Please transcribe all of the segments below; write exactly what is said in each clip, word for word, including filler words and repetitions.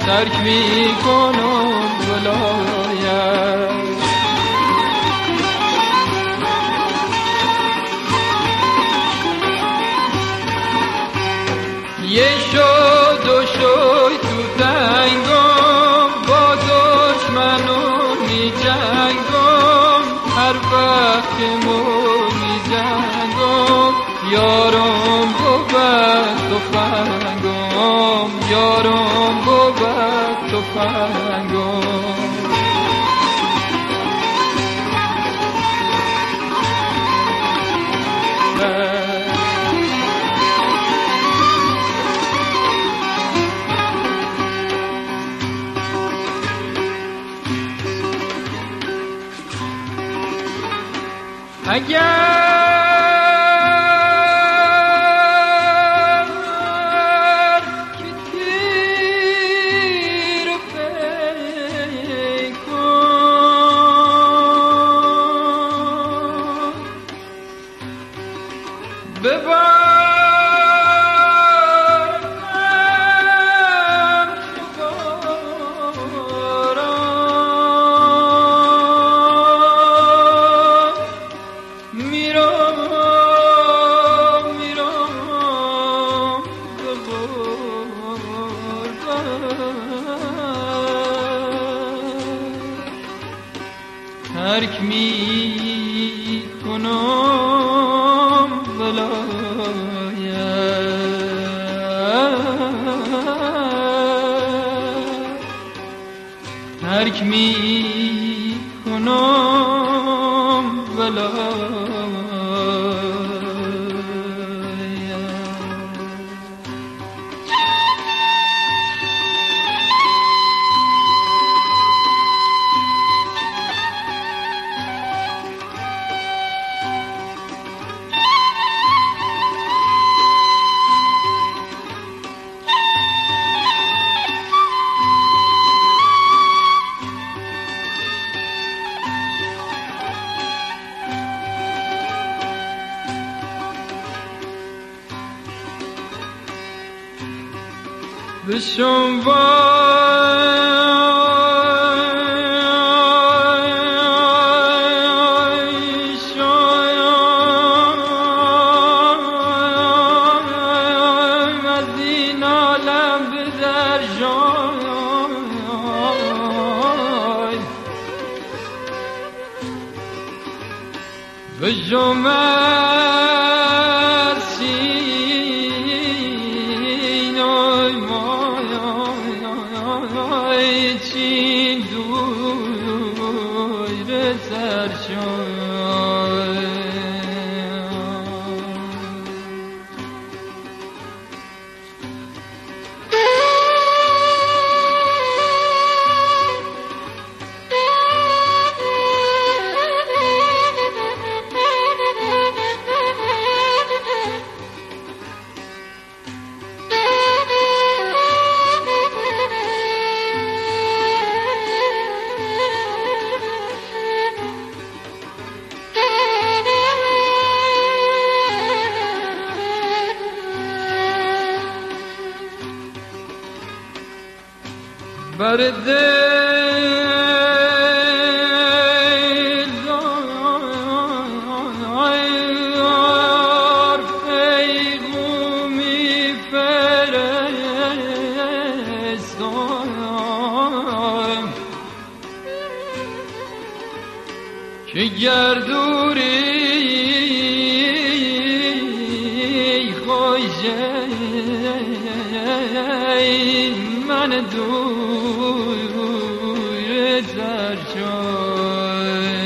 ترک میکنم ولایت. یه شد و شوی تو تنگم با دشمنون می جنگم، هر وقت که مو می جنگم یارم بود تفنگم، یارم بود تفنگم. اگر ترک می کنم ولایت، ترک می کنم ولایت. بشم وای شایم از این عالم بدر جای، بشم چین دور سر شد. بر دل دار پیغامی فرستم که گردوری خوشه من دور سر شد.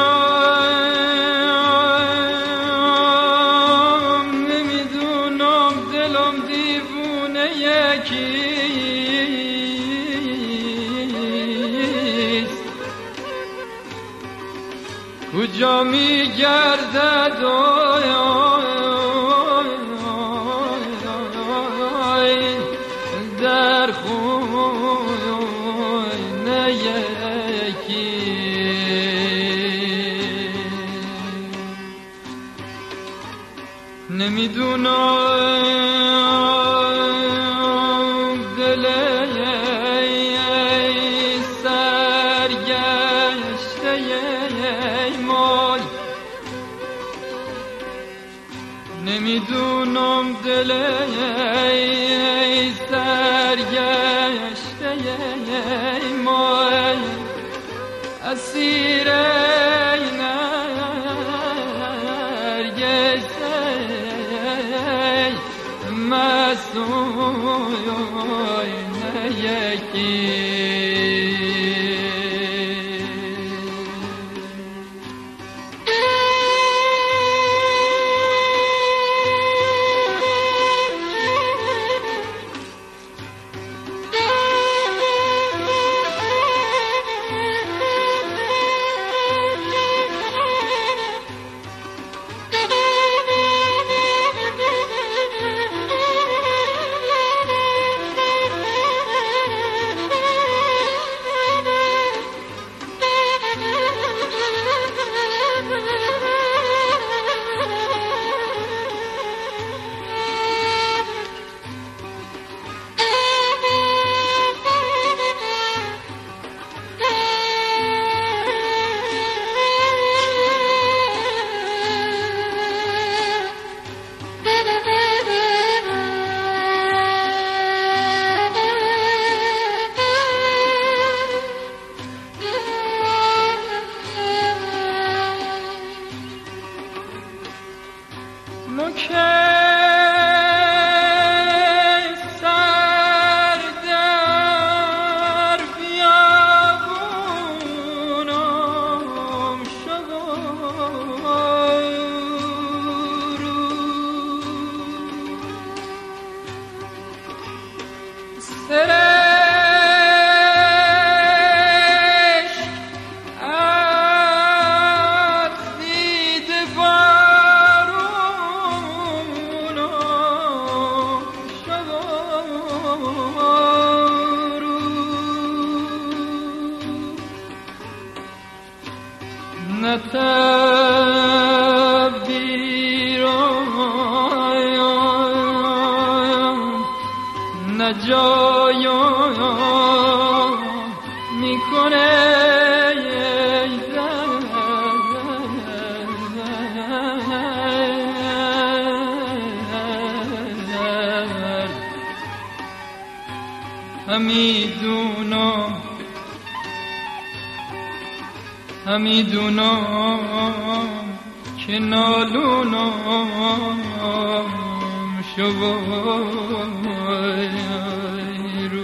نمیدونم نمیدونم دلم دیوونه یکیست، کجا می گردد در خونه یکی. نمیدونم دل سرگشته مال، نمیدونم دل سرگشته مال، اسیر نرگس مسوی یکی. نجایا میکنه همیدونم همیدونم که نالونم شوای رو.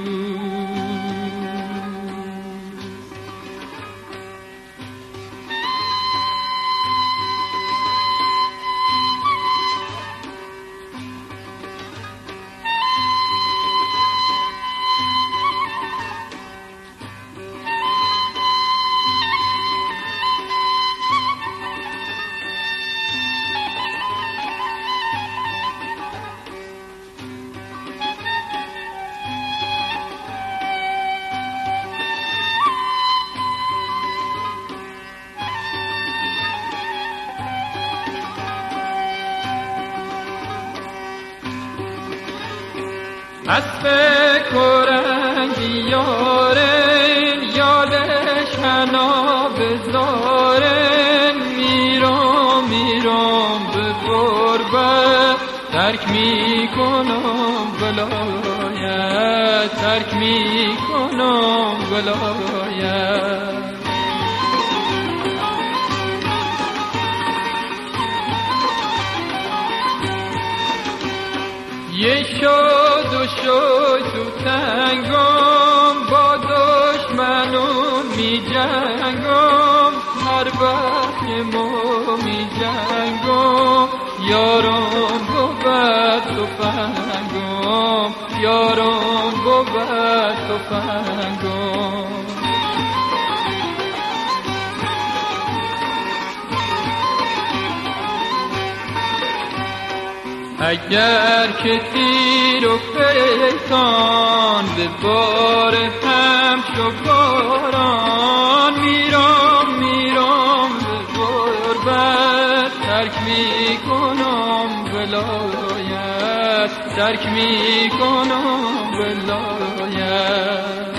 از فکر و رنگی یارن یادش حنا بذارن میرم میرم به غربت ترک میکنم ولایت ترک میکنم ولایت. یه شد و شد تو تنگم با دشمنون می جنگم هر وقت که ما می جنگم یارم بود تفنگم یارم بود تفنگم اگر که تیر و پیکان به بار همچو باران میرم میرم به غربت ترک میکنم ولایت ترک میکنم ولایت